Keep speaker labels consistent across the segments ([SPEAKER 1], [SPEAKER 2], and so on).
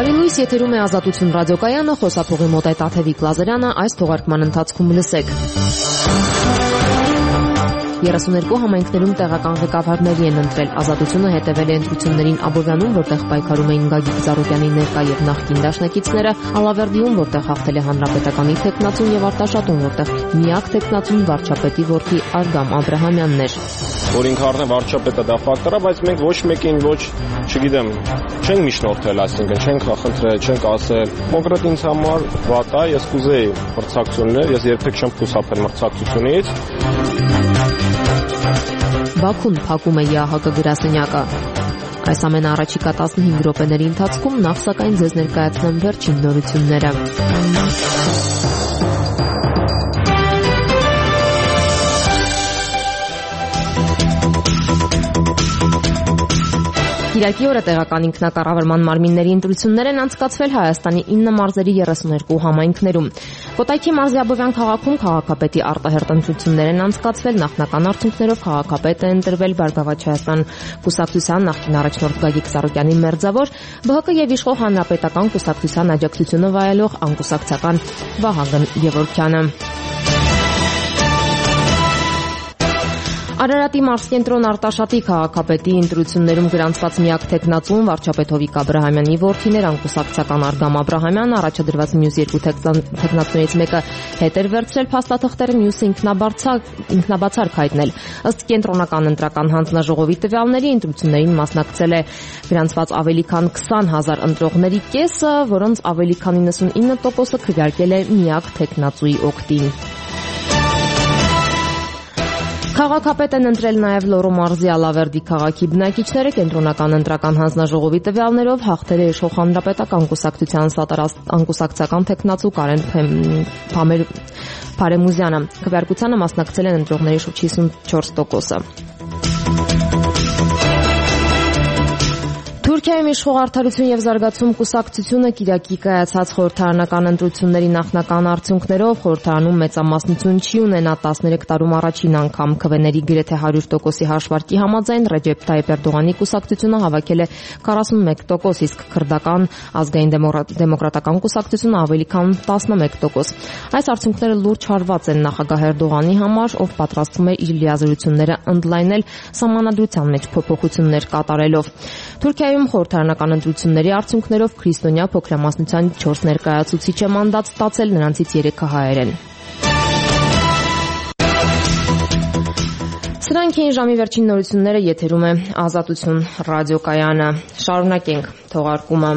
[SPEAKER 1] Բարի լույս, եթերում է Ազատություն ռադիոկայանը, խոսափողի մոտ է Տաթևիկ Լազարյանը, այս թողարկման ընթացքում լսեք։ 32 համայնքներում տեղական ղեկավարների են ընտրել։ Ազատությունը հետևել է ընտրություններին Աբովյանում, որտեղ պայքարում էին Գագիկ Ծառուկյանի ներկա եւ նախկին դաշնակիցները, Ալավերդիում, որտեղ հաղթել է Հանրապետականի թեկնածուն, եւ Արտաշատում, որտեղ միակ թեկնածուն վարչապետի որդի Արգամ Աբրահամյանն էր։
[SPEAKER 2] Որ ինքը արդեն վարչապետը դա ֆակտոր է, բայց մենք ոչ մեկին չգիտեմ, չենք միջնորդել, այսինքն չենք խնդրել, չենք ասել։ Կոնկրետ ինձ համար վատ է, ես կուզեի մրցակցություններ, ես երբեք չեմ խուսափել մրցակցությունից։
[SPEAKER 1] Բաքուն փակում է ԵԱՀԿ գրասենյակը։ Այս ամենը առաջիկա 15 րոպեների ընթացքում, նախ սակայն ձեզ ներկայացնեմ վերջին նորությունները։ Կիրակի օրը տեղական ինքնակառավարման մարմինների ընտրություններ են անցկացվել Հայաստանի 9 մարզերի 32 համայնքներում։ Կոտայքի մարզի Աբովյան քաղաքում քաղաքապետի արտահերթ ընտրություններ են անցկացվել, նախնական արդյունքներով քաղաքապետ է ընտրվել Բարգավաճ Հայաստան կուսակցության նախկին առաջնորդ Գագիկ Ծառուկյանի մերձավոր, ԲՀԿ եւ Իշխող Հանրապետական կուսակցության աջակցությունը վայելող անկուսակցական Վահագն Գևորգյանը։ Արարատի մարզկենտրոն Արտաշատի քաղաքապետի ընտրություններում գրանցված միակ թեկնածուն վարչապետ Հովիկ Աբրահամյանի որդիներ անկուսակցական Արգամ Աբրահամյանը առաջադրված մյուս երկու թեկնածուներից մեկը հետ էր վերցրել փաստաթղթերը, մյուսը ինքնաբացարկ հայտնել։ Ըստ կենտրոնական ընտրական հանձնաժողովի տվյալների ընտրություններին մասնակցել է գրանցված ավելի քան 20,000 ընտրողների կեսը, որոնց ավելի քան 99%-ը քվեարկել է միակ թեկնածուի օգտին։ Քաղաքապետ են ընտրել նաև Լոռու մարզի Ալավերդի քաղաքի բնակիչները, կենտրոնական ընտրական հանձնաժողովի տվյալներով հաղթել է Իշխող Հանրապետական կուսակցության անկուսակցական թեկնածու Կարեն Փարեմուզյանը։ Քվեարկությանը մասնակցել են ընտրողների շուրջ 54%-ը։ Թուրքիայում Իշխող Արդարություն եւ Զարգացում կուսակցությունը կիրակի կայացած խորհրդարանական ընտրությունների նախնական արդյունքներով խորհրդարանում մեծամասնություն չի ունենա 13 տարում առաջին անգամ քվեների գրեթե 100%-ի հաշվարկի համաձայն Ռեջեփ Թայիփ Էրդողանի կուսակցությունը հավաքել է 41%, իսկ քրդական ազգային դեմոկրատական կուսակցությունը ավելի քան 11%։ Այս արդյունքները լուրջ հարված են նախագահ Էրդողանի համար, ով պատրաստվում է իր լիազորությունները ընդլայնել սահմանադրության մեջ փոփոխություններ կատարելով։ Թուրքիայում խորհրդարանական ընտրությունների արդյունքներով քրիստոնյա փոքրամասնության 4 ներկայացուցիչ է մանդատ ստացել, նրանցից 3-ը հայեր են։ Սրանք էին ժամի վերջին նորությունները, եթերում է Ազատություն ռադիոկայանը։ Շարունակենք թողարկումը։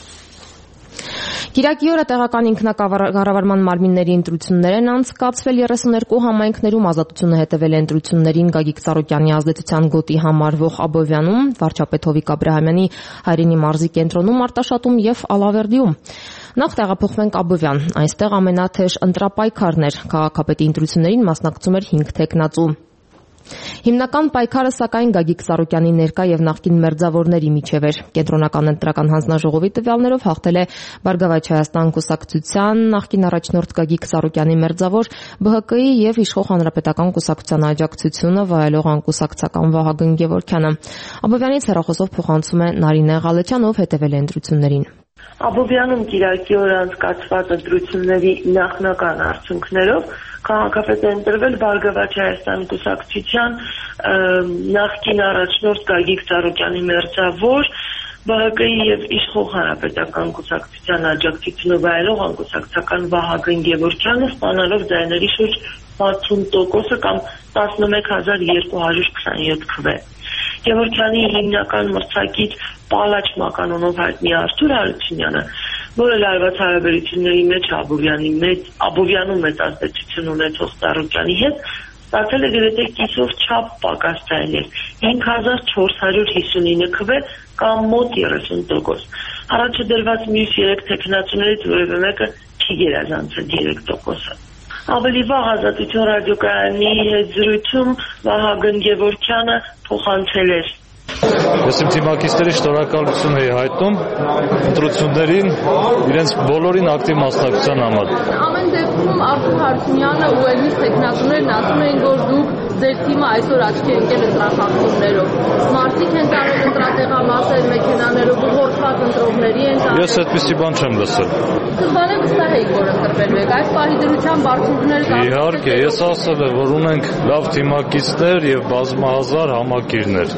[SPEAKER 1] Կիրակի օրը տեղական ինքնակառավարման մարմինների ընտրություններ են անցկացվել 32 համայնքներում։ Ազատությունը հետևել է ընտրություններին Գագիկ Ծառուկյանի ազդեցության գոտի համարվող Աբովյանում, վարչապետ Հովիկ Աբրահամյանի հայրենի մարզի կենտրոնում Արտաշատում եւ Ալավերդիում։ Նախ տեղափոխվենք Աբովյան։ Այստեղ ամենաթեժ ընտրապայքարն էր։ Քաղաքապետի ընտրություններին մասնակցում էր 5 թեկնածու։ Հիմնական պայքարը սակայն Գագիկ Ծառուկյանի ներկա եւ նախկին մերձավորների միջև էր։ Կենտրոնական ընտրական հանձնաժողովի տվյալներով հաղթել է Բարգավաճ Հայաստան կուսակցության նախկին առաջնորդ Գագիկ Ծառուկյանի մերձավոր, ԲՀԿ-ի եւ Իշխող Հանրապետական կուսակցության աջակցությունը վայելող անկուսակցական Վահագն Գևորգյանը։ Աբովյանից հեռախոսով փոխանցում է Նարինե Ղալեչյան, ով հետևել է ընտրություններին։
[SPEAKER 3] Աբովյանում կիրակի օրը անցկացված ընտրությունների նախնական արդյունքներով քաղաքապետ է ընտրվել Բարգավաճ Հայաստան կուսակցության նախկին առաջնորդ Գագիկ Ծառուկյանի մերձավոր, ԲՀԿ-ի եւ Իշխող Հանրապետական կուսակցության աջակցությունը վայելող անկուսակցական Վահագն Գևորգյանը, ստանալով ձայների շուրջ 60% կամ 11227 քվե։ Գևորգյանի հիմնական մրցակից Պալաչ մականունով հայտնի Արթուր Հարությունյանը, որը լարված հարաբերությունների մեջ Աբովյանում մեծ ազդեցություն ունեցող Ծառուկյանի հետ, ստացել է գրեթե կիսով չափ պակաս ձայներ, 5459 քվե կամ մոտ 30%։ Առաջադրված մյուս 3 թեկնածուներից որևէ մեկը չի գերազանցել 3%-ը։ Ավելի վաղ Ազատություն ռադիոկայանի հետ զրույցում Վահագն Գևորգյանը փոխանցել էր.
[SPEAKER 4] Ես իմ թիմակիցների շնորհակալություն եի հայտնում ընտրություններին իրենց բոլորին ակտիվ մասնակցության համար։
[SPEAKER 5] Ամեն դեպքում Արթուր Հարությունյանը ու Էլմիս տեխնատուներն ասում էին, որ դուք ձեր թիմը այսօր աչքի ընկել ընտրախախտումներով։ Մարդիկ են տարել ընտրատեղամասեր, մեքենաներով ուղղորդված ընտրողների են տարել։
[SPEAKER 4] Ես այդպիսի բան չեմ լսել։
[SPEAKER 5] Սկզբանե վստահ էիք, որ ընտրվելու եք։ Այս պահի դրությամբ արդյունքները
[SPEAKER 4] Իհարկե, ես ասել եմ, որ ունենք լավ թիմակիցներ եւ բազմահազար համակիրներ։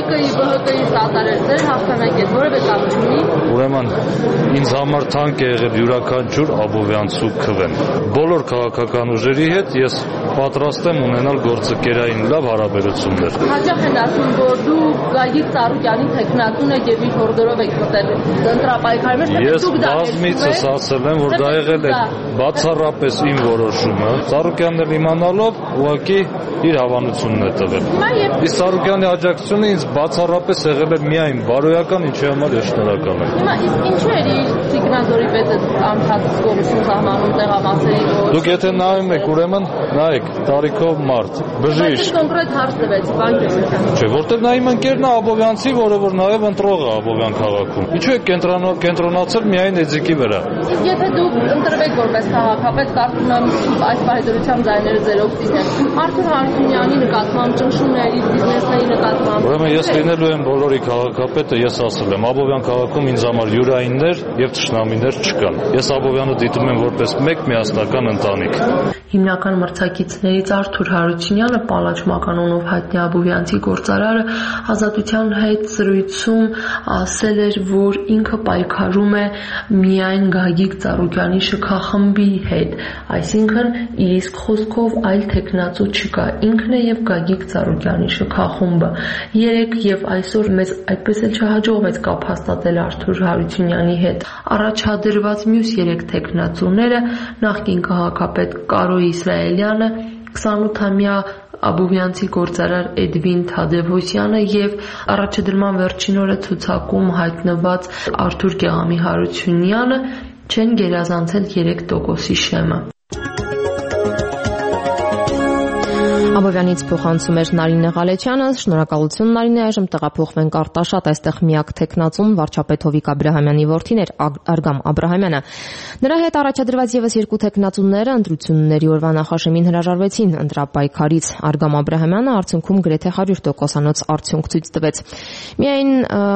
[SPEAKER 5] ԲՀԿ-ի սատարել ձեր հաղթանակը որևէ կապ չունի։
[SPEAKER 4] Ուրեմն ինձ համար թանկ է եղել յուրաքանչյուր աբովյանցու քվեն։ Բոլոր քաղաքական ուժերի հետ ես պատրաստ եմ ունենալ գործընկերային լավ հարաբերություններ։
[SPEAKER 5] Հաճախ են ասում, որ դու Գագիկ Ծառուկյանի տեխնատուն եք եւ իր հորդորով եք մտել ընտրապայքարի մեջ։
[SPEAKER 4] Ես բազմիցս ասել եմ, որ դա եղել է բացառապես իմ որոշումը։ Ծառուկյանն էլ իմանալով ուղղակի իր հավանությունն է տվել։ Իսկ Ծառուկյանի աջակցությունը ինձ բացառապես եղել է միայն բարոյական, ինչի համար ես շնորհակալ եմ։
[SPEAKER 5] Հիմա իսկ ինչու էր իր սիգնատորի պետը անցած գորություն սահմանում տեղամասերի ոչ։
[SPEAKER 4] Դուք եթե նայում եք, ուրեմն նայեք, տարիքով մարդ, բժիշկ։
[SPEAKER 5] Կոնկրետ հարց տվեցի, պարոն Գերմեքյան։
[SPEAKER 4] Չէ, որտեղ նա իմ ընկերն է Աբովյանցի, որը որ նաև ընտրող է Աբովյան քաղաքում։ Ինչու եք կենտրոնացել միայն Էձիկի վրա։
[SPEAKER 5] Իսկ եթե դուք ընտրվեք որպես քաղաքապետ, կարծում եմ այս պահի դրությամբ ձայները ձեր օգտին են։ Արթուր Հարությունյանի նկատմամբ ճնշումների, բիզնեսների նկատմամբ։
[SPEAKER 4] Ուրեմն ես լինելու եմ բոլորի քաղաքապետը, ես ասել եմ, Աբովյան քաղաքում ինձ համար յուրայիններ եւ թշնամիներ չկան։ Ես Աբովյանը դիտում եմ որպես մեկ միասնական ընտանիք։
[SPEAKER 6] Հիմնական մրցակիցներից Արթուր Հարությունյանը, Պալաչ անունով հայտնի աբովյանցի գործարարը, Ազատության հետ զրույցում ասել էր, որ ինքը պայքարում է միայն Գագիկ Ծառուկյանի շքախմբի հետ, այսինքն իր իսկ խոսքով այլ թեկնածու չկա, ինքն է եւ Գագիկ Ծառուկյանի շքախումբը։ Երեկ եւ այսօր մեզ այդպես էլ չհաջողվեց կապ հաստատել Արթուր Հարությունյանի հետ։ Առաջադրված մյուս 3 թեկնածուները նախկին քաղաքապետ Կարո Իսրայելյանը, 28-ամյա աբովյանցի գործարար Էդվին Թադևոսյանը եւ առաջադրման վերջին օրը ցուցակում հայտնված Արթուր Գեղամի Հարությունյանը չեն գերազանցել 3%-ի շեմը։
[SPEAKER 1] Աբովյանից փոխանցում էր Նարինե Ղալեչյանը, շնորհակալություն Նարինե, այժմ տեղափոխվենք Արտաշատ, այստեղ միակ թեկնածուն վարչապետ Հովիկ Աբրահամյանի որդին էր Արգամ Աբրահամյանը։ Նրա հետ առաջադրված եւս 2 թեկնածուները ընտրությունների օրվա նախաշեմին հրաժարվեցին ընտրապայքարից։ Արգամ Աբրահամյանը արդյունքում գրեթե 100%-անոց արդյունք ցույց տվեց։ Միայն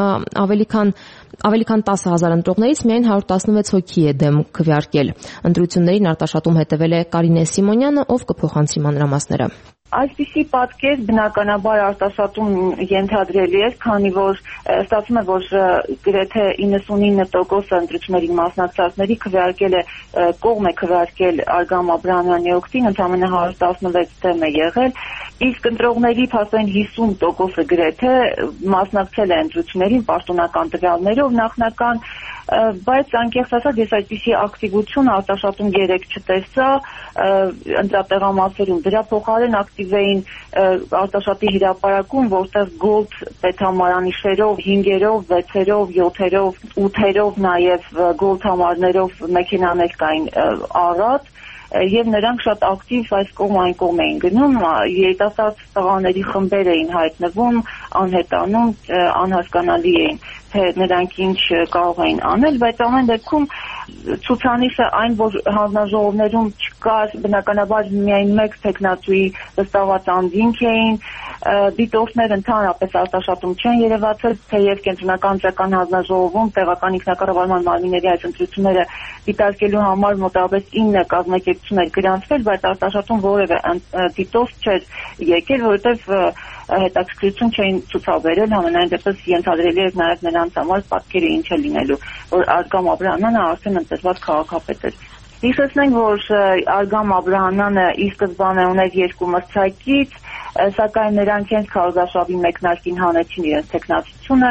[SPEAKER 1] ավելի քան 10,000 ընտրողներից միայն 116 հոգի է դեմ քվեարկել։ Ընտրություններին Արտաշատում հետևել է Կարինե Սիմոնյանը, ով կփոխանցի մանրամասները։
[SPEAKER 7] Այսպիսի պատկեր բնականաբար Արտաշատում ենթադրելի է, քանի որ ստացվում է, որ գրեթե 99% ընտրությունների մասնակցածների քվեարկել է կողմ է քվեարկել Արգամ Աբրահամյանի օգտին, ընդամենը 116 դեմ է եղել, իսկ ընտրողների փաստորեն 50%-ը գրեթե մասնակցել է ընտրություններին պաշտոնական տվյալներով նախնական, բայց անկեղծ ասած ես այդպիսի ակտիվություն Արտաշատում երեք չտեսա ընտրատեղամասերում, դրա փոխարեն ակտիվ էին Արտաշատի հրապարակում, որտեղ գոլդ պետհամարանիշերով, 5-երով, 6-երով, 7-երով, 8-երով, նաև գոլդ համարներով մեքենաներ կային առատ եւ նրանք շատ ակտիվ այս կողմ այն կողմ էին գնում, երիտասարդ տղաների խմբեր էին հայտնվում, անհետանում, անհասկանալի էին, թե նրանք ինչ կարող էին անել, բայց ամեն դեպքում ցուցանիշը այն, որ հանձնաժողովներում չկար բնականաբար միայն մեկ տեխնատուի վստահված անձինք էին, դիտորդներ ընդհանրապես Արտաշատում չեն երևացել, թեև կենտրոնական ընտրական հանձնաժողովում տեղական ինքնակառավարման մարմինների այս ընտրությունները դիտարկելու համար մոտավորապես 9 կազմակերպություններ գրանցվել, բայց Արտաշատում որևէ դիտորդ չէր եկել, որովհետև հետաքրքրություն չէին ցուցաբերել, համենայն դեպս ենթադրելի էր նաև նրանց համար պատկերը ինչ է լինելու, որ Արգամ Աբրահամյանը արդեն ընտրված քաղաքապետ էր։ Հիշեցնենք, որ Արգամ Աբրահամյանը ի սկզբանե ուներ 2 մրցակից, սակայն նրանք հենց քարոզարշավի մեկնարկին հանեցին իրենց տեխնացությունը,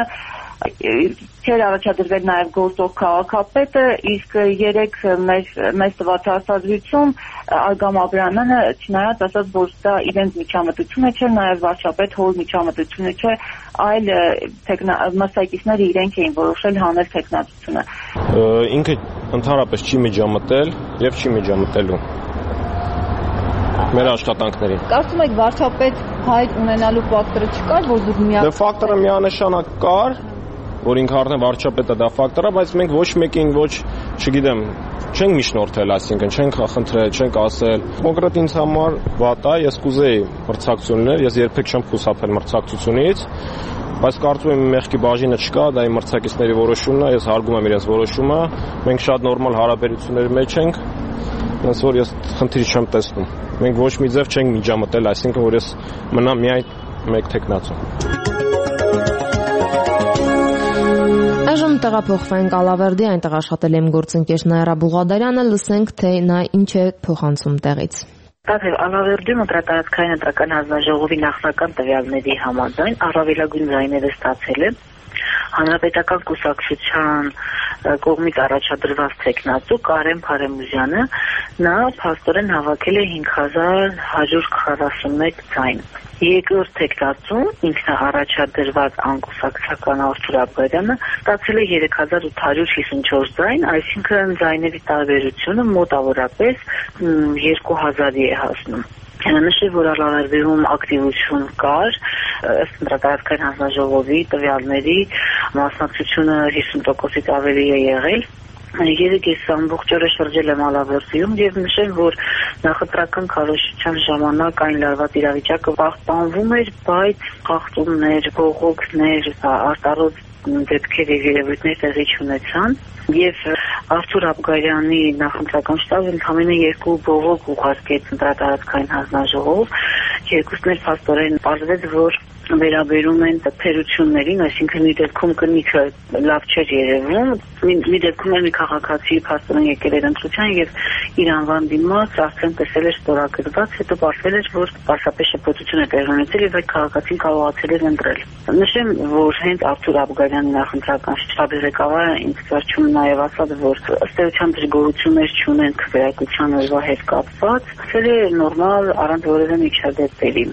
[SPEAKER 7] չէր առաջադրվել նաև գործող քաղաքապետը, իսկ երեք մեզ տված հարցազրույցում Արգամ Աբրահամյանը չնայած ասաց, որ դա իրենց միջամտությունը չէ, նաև վարչապետ հոր միջամտությունը չէ, այլ մասնակիցները իրենք էին որոշել հանել տեխնացությունը։
[SPEAKER 2] Ինքը ընդհանրապես չի միջամտել եւ չի միջամտելու։ մեր աշխատանքներին։
[SPEAKER 7] Կարծում եք վարչապետ հայտ ունենալու ֆակտորը չկար, որ դուք միակ։
[SPEAKER 2] Դե ֆակտորը միանշանակ կար, որ ինքը արդեն վարչապետը դա ֆակտոր է, բայց մենք ոչ մեկին ոչ, չգիտեմ, չենք միջնորդել, այսինքն չենք խնդրել, չենք ասել։ Կոնկրետ ինձ համար վատ է, ես կուզեի մրցակցություններ, ես երբեք չեմ խուսափել մրցակցությունից, բայց կարծում եմ մեղքի բաժինը չկա, դա իմ մրցակիցների որոշումն է, ես հարգում եմ իրենց որոշումը, մենք շատ նորմալ հարաբերությունների մեջ ենք, այնպես որ ես խնդիր չեմ տեսնում։ Մենք ոչ մի ձև չենք միջամտել, այսինքն որ ես մնամ միայն մեկ թեկնածու։
[SPEAKER 1] Այժմ տեղափոխվենք Ալավերդի, այնտեղ աշխատել եմ գործընկեր Նաիրա Բուղադարյանը, լսենք, թե նա ինչ է փոխանցում տեղից։
[SPEAKER 8] Տաթև Ալավերդի մտրատարածքային ընտրական հանձնաժողովի նախնական տվյալների համաձայն առավելագույն ձայները ստացել է Հանրապետական կուսակցության կողմից առաջադրված թեկնածու Կարեն Փարեմուզյանը, նա փաստորեն հավաքել է 5141 ձայն։ Երկրորդ թեկնածուն ինքնաառաջադրված անկուսակցական Արթուր Աբգարյանը ստացել է 3854 ձայն, այսինքն ձայների տարբերությունը մոտավորապես 2000-ի է հասնում։ Նշել, որ Ալավերդում ակտիվություն կար, ըստ ընտրատարածքային հանձնաժողովի տվյալների մասնակցությունը 50%-ից ավելի է եղել։ Երեք ես ամբողջ օրը շրջել եմ Ալավերդում եւ նշեմ, որ նախընտրական քարոզչության ժամանակ այն լարված իրավիճակը պահպանվում էր, բայց խախտումներ, բողոքներ, արտարոց դեպքեր եւ երևույթներ տեղի չունեցան եւ Արթուր Աբգարյանի նախընտրական շտաբը ընդամենը 2 բողոք ուղարկեց ընտրատարածքային հանձնաժողով, երկուսն էլ փաստորեն պարզվեց, որ վերաբերում են թերություններին, այսինքն մի դեպքում կնիքը լավ չէր երևում, մի դեպքում էլ մի քաղաքացի փաստորեն եկել էր ընտրության եւ իր անվան դիմաց արդեն տեսել էր ստորագրված, հետո պարզվել էր, որ պարզապես շփոթություն է տեղի ունեցել եւ այդ քաղաքացին կարողացել էր ընտրել։ Նշեմ, որ հենց Արթուր Աբգարյանի նախընտրական շտաբի ղեկավարը ինձ վերջում նաեւ ասաց, որ ըստ էության դժգոհություններ չունեն քվեարկության օրվա հետ կապված, ասել է նորմալ առանց որևէ միջադեպերի։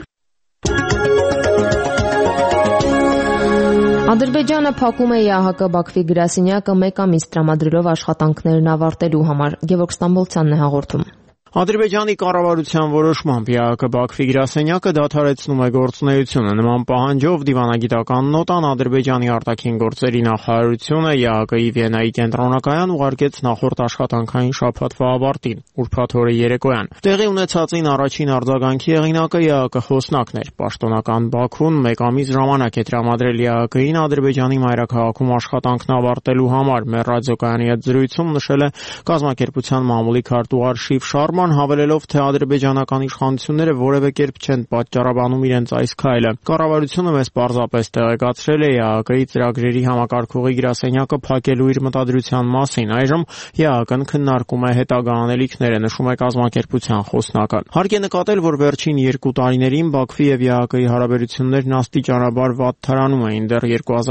[SPEAKER 1] Ադրբեջանը փակում է ԵԱՀԿ Բաքվի գրասենյակը 1 ամիս տրամադրելով աշխատանքներն ավարտելու համար։ Գևորգ Ստամբոլցյանն է հաղորդում։
[SPEAKER 9] Ադրբեջանի կառավարության որոշմամբ ԵԱՀԿ Բաքվի գրասենյակը դադարեցնում է գործունեությունը։ Նման պահանջով դիվանագիտական նոտան Ադրբեջանի արտաքին գործերի նախարարությունը ԵԱՀԿ-ի Վիեննայի կենտրոնակայան ուղարկեց նախորդ աշխատանքային շաբաթվա ավարտին, ուրբաթ օրը երեկոյան։ Տեղի ունեցածին առաջին արձագանքի հեղինակը ԵԱՀԿ խոսնակն էր։ Պաշտոնական Բաքուն 1 ամիս ժամանակ է տրամադրել ԵԱՀԿ-ին Ադրբեջանի մայրաքաղաքում աշխատանքն ավարտելու համար։ Մեր ռադիոկայանի հետ զրույցում նշել է կազմակերպության մամուլի քարտուղար Շիվ Շարման, հավելելով, թե ադրբեջանական իշխանությունները որևէ կերպ չեն պատճառաբանում իրենց այս քայլը։ Կառավարությունը մեզ պարզապես տեղեկացրել է ԵԱՀԿ-ի ծրագրերի համակարգողի գրասենյակը փակելու իր մտադրության մասին։ Այժմ ԵԱՀԿ-ն քննարկում է հետագա անելիքները, նշում է կազմակերպության խոսնակը։ Հարկ է նկատել, որ վերջին 2 տարիներին Բաքվի եւ ԵԱՀԿ-ի հարաբերություններն աստիճանաբար վատթարանում էին։ Դեռ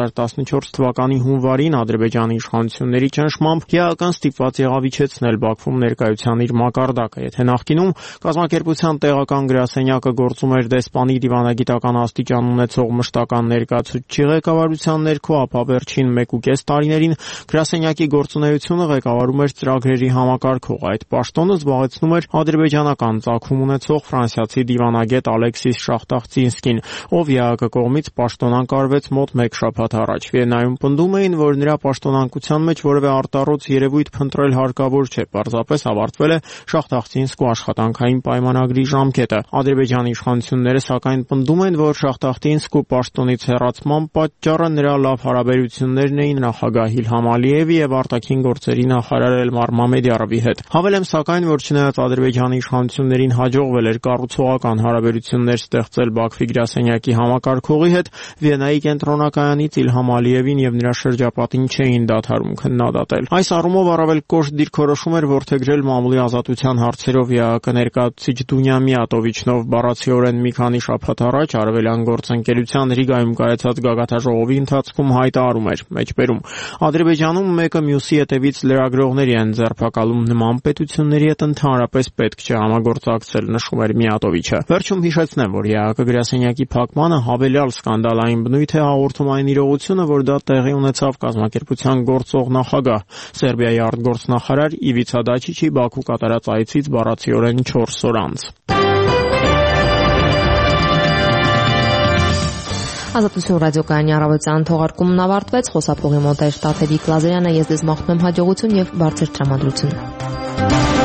[SPEAKER 9] 2014 թվականի հունվարին Ադրբեջանի իշխանությունների ճնշմամբ ԵԱՀԿ-ն ստիպված եղավ իջեցնել Բաքվում ներկայության իր մակարդակը։ Եթե նախկինում կազմակերպության տեղական գրասենյակը գործում էր դեսպանի դիվանագիտական աստիճան ունեցող մշտական ներկայացուցչի ղեկավարության ներքո, ապա վերջին 1.5 տարիներին գրասենյակի գործունեությունը ղեկավարում էր ծրագրերի համակարգող։ Այդ պաշտոնը զբաղեցնում էր ադրբեջանական ծագում ունեցող ֆրանսիացի դիվանագետ Ալեքսիս Շախտախցինսկին, ով ԵԱՀԿ կողմից պաշտոնանկարվեց մոտ 1 շաբաթ առաջ։ Վիեննայում պնդում էին, որ նրա պաշտոնանկության մեջ որևէ արտառոց երևույթ փնտրել հարկավոր չէ, պարզապես ավարտվել է Շախտախցինսկու աշխատանքային պայմանագրի ժամկետը։ Ադրբեջանի իշխանությունները սակայն պնդում են, որ Շախտախցինսկու պաշտոնից հեռացման պատճառը նրա լավ հարաբերություններն էին նախագահ Իլհամ Ալիևի եւ արտաքին գործերի նախարար Էլմար Մամեդյարովի հետ։ Հավելեմ սակայն, որ չնայած Ադրբեջանի իշխանություններին հաջողվել էր կառուցողական հարաբերություններ ստեղծել Բաքվի գրասենյակի համակարգողի հետ, Վիեննայի կենտրոնակայանից Իլհամ Ալիևին եւ նրա շրջապատին չէին դադարում քննադատել։ Այս առումով առավել կոշտ դիրքորոշում էր որդեգրել մամուլի ազատության հարցերով ԵԱՀԿ ներկայացուցիչ Դունյա Միատովիչնով բառացիորեն մի քանի շաբաթ առաջ արևելյան գործընկերության Ռիգայում կայացած գագաթնաժողովի ընթացքում հայտարարում էր մեջբերում. Ադրբեջանում մեկը մյուսի հետևից լրագրողների են ձերբակալում, նման պետությունների հետ ընդհանրապես պետք չէ համագործակցել, նշում էր Միատովիչը։ Վերջում հիշեցնեմ, որ ԵԱՀԿ գրասենյակի փակմանը հավելյալ սկանդալային բնույթ է հաղորդում այն իրողությունը, որ դա տեղի ունեցավ կազմակերպության գործող նախագահ Սերբիայի արտգործնախարար Իվիցա Դաչիչի Բաքու կատարած այցից բառացիորեն 4 օր անց։
[SPEAKER 1] Ազատություն ռադիոկայանի առավոտյան թողարկումն ավարտվեց, խոսափողի մոնտաժ Տաթևիկ Լազարյանը, ես ձեզ մաղթում եմ հաջողություն եւ բարձր տրամադրություն։